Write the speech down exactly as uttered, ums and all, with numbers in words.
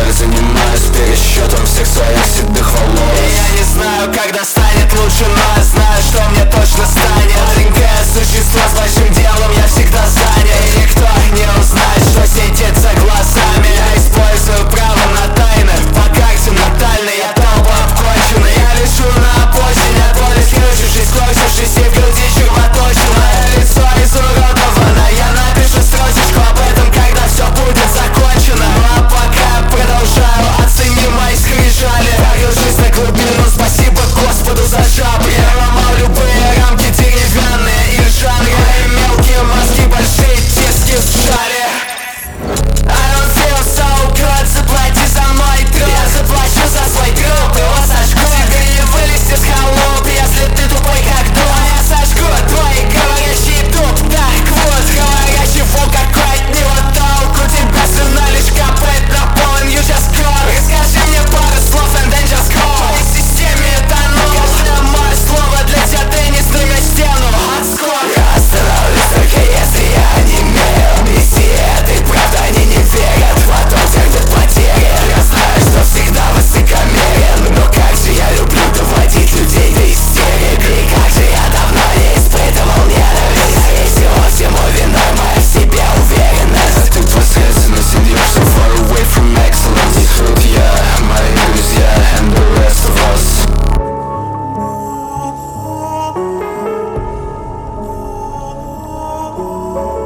так занимаюсь пересчетом всех своих седых волос. И я не знаю, когда станет лучше, но я знаю, что мне точно станет. Маленькое существо с большим делом, я всегда занят. И никто не узнает, что сидит за глазами. Я использую право на тайны, по карте натальной я толпу обконченный. Я лежу на обочине, от боли скрючившись, скрючившись, и в груди червоточина. Мое лицо изуродовано, я напишу строчечку об этом, когда все будет закончено. Ну а пока я продолжаю, оцени мои скрижали. Погружусь на глубину, спасибо Господу за жабры. Я ломал любые рамки деревянные и жанры. Мои мелкие мозги, большие диски в жаре. I don't feel so good, заплати за мой труд. Я заплачу за свой труп, его сожгу. Тебе не вылезти с холоп, если ты тупой как дом. А я сожгу твой говорящий туп. Так вот, говорящего какой от него толк? У тебя слюна лишь капает на пол, and you just call. Расскажи мне пару слов, and then just call. В твоей системе этанол. Каждое мое слово для тебя теннисную стену. Отскок. Я остановлюсь только если я онемею. Миссии этой правды они не верят. В том терпят потери. Я знаю, что всегда высокомерен, но как же я люблю доводить людей до истерик. И как же я давно не испытывал ненависть. Скорее всего, всему виной моя в себе уверенность. Ты посредственность, and you're so far away from excellence. Тут я, мои друзья, and the rest of us. Oh,